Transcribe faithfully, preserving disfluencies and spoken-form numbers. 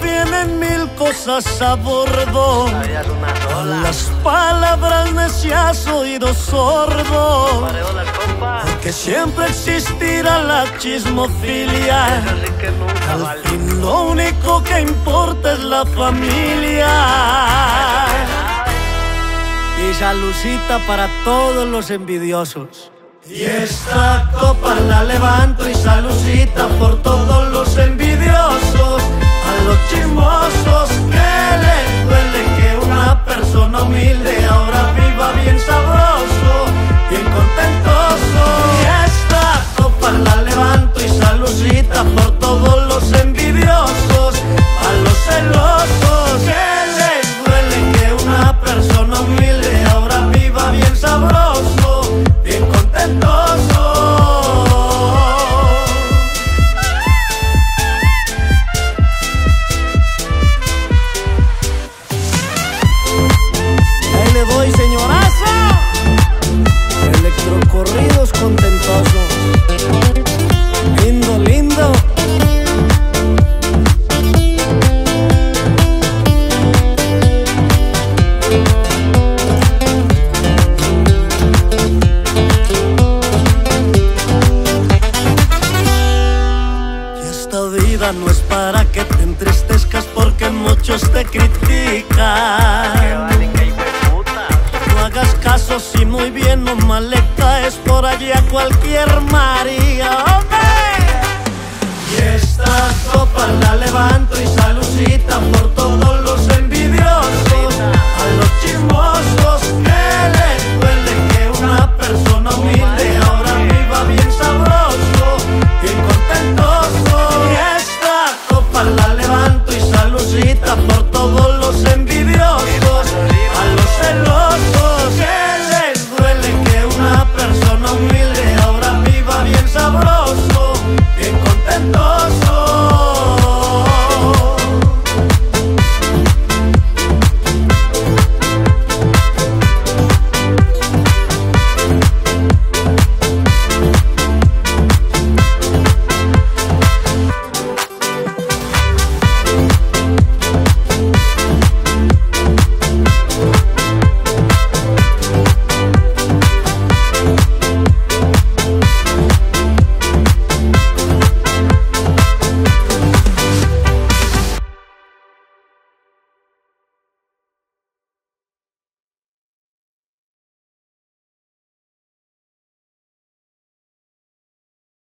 vienen mil cosas a bordo. A las palabras necias oído sordo, porque siempre existirá la chismofilia. Al fin lo único que importa es la familia. Y saludcita para todos los envidiosos. Y esta copa la levanto y saludcita por todos los envidiosos. A los chismosos que les duele que una persona humilde ahora viva bien sabroso, bien contentoso. Y esta copa la levanto y saludcita por todos los envidiosos. A los celosos que les duele que una persona humilde ahora viva bien sabroso, bien contentoso. Ahí le doy, señorazo. Electrocorridos contentosos. Lindo, lindo. No es para que te entristezcas porque muchos te critican. No hagas caso si muy bien o mal le caes por allí a cualquier María, hombre. Y esta copa la levanto y saludcita por todo